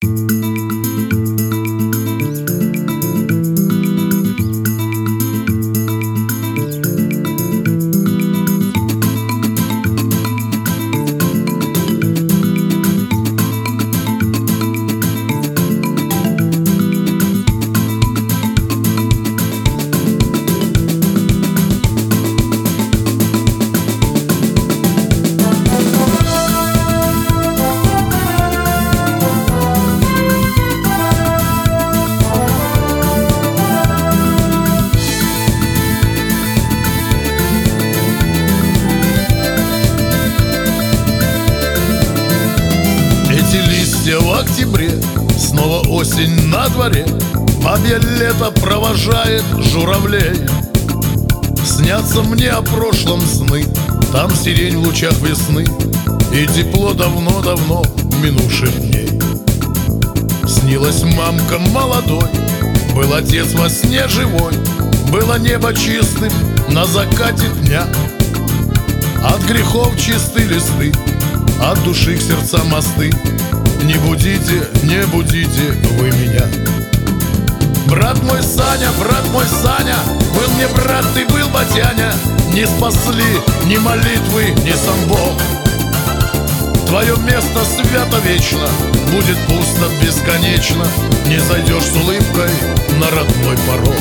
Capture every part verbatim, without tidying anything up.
В октябре снова осень на дворе, бабье лето провожает журавлей. Снятся мне о прошлом сны, там сирень в лучах весны и тепло давно-давно минувших дней. Снилась мамка молодой, был отец во сне живой, было небо чистым на закате дня. От грехов чисты листы, от души к сердцам мосты. Не будите, не будите вы меня. Брат мой Саня, брат мой Саня, был мне брат, ты был батяня. Не спасли ни молитвы, ни сам Бог. Твое место свято вечно, будет пусто бесконечно. Не зайдешь с улыбкой на родной порог.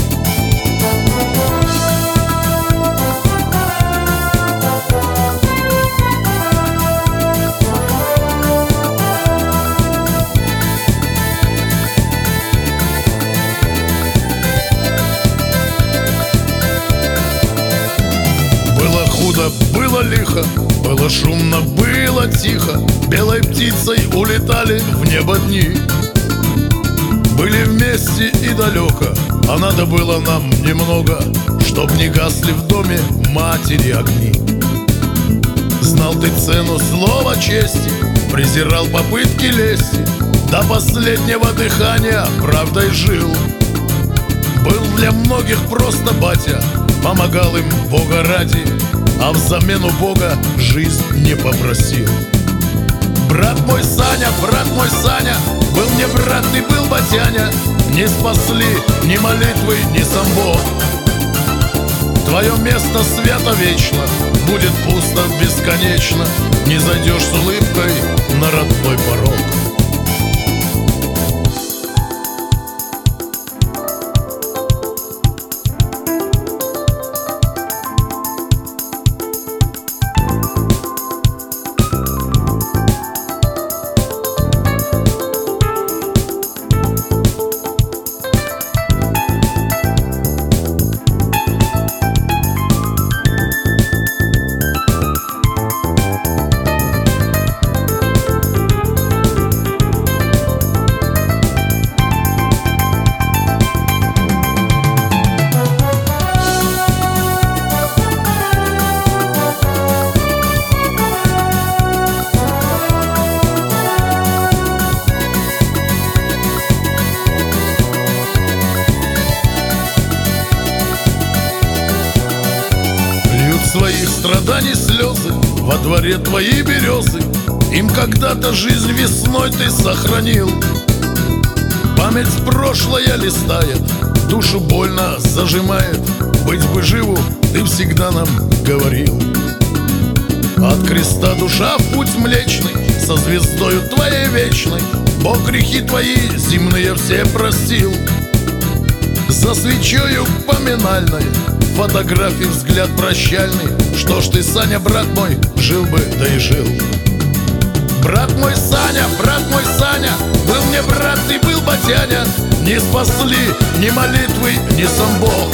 Было лихо, было шумно, было тихо. Белой птицей улетали в небо дни. Были вместе и далеко, а надо было нам немного, чтоб не гасли в доме матери огни. Знал ты цену слова чести, презирал попытки лести, до последнего дыхания правдой жил. Был для многих просто батя, помогал им Бога ради, а взамен у Бога жизнь не попросил. Брат мой Саня, брат мой Саня, был мне брат, ты был батяня. Не спасли ни молитвы, ни сам Бог. Твое место свято вечно, будет пусто бесконечно. Не зайдешь с улыбкой на родной порог. Своих страданий слезы во дворе твои березы. Им когда-то жизнь весной ты сохранил. Память прошлое листает, душу больно зажимает. Быть бы живу, ты всегда нам говорил. От креста душа в путь млечный, со звездою твоей вечной. Бог грехи твои земные все простил. За свечою поминальной, фотографии взгляд прощальный. Что ж ты, Саня, брат мой, жил бы, да и жил. Брат мой Саня, брат мой Саня, был мне брат, ты был батяня. Не спасли ни молитвы, ни сам Бог.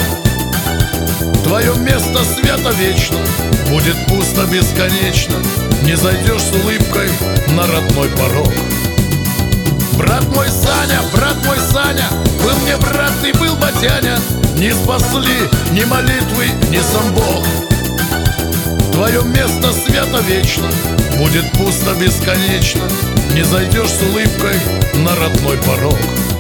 Твое место свято вечно, будет пусто бесконечно. Не зайдешь с улыбкой на родной порог. Брат мой Саня, брат мой Саня, был мне брат, ты был батяня. Не спасли ни молитвы, ни сам Бог. Твое место свято вечно, будет пусто бесконечно. Не зайдешь с улыбкой на родной порог.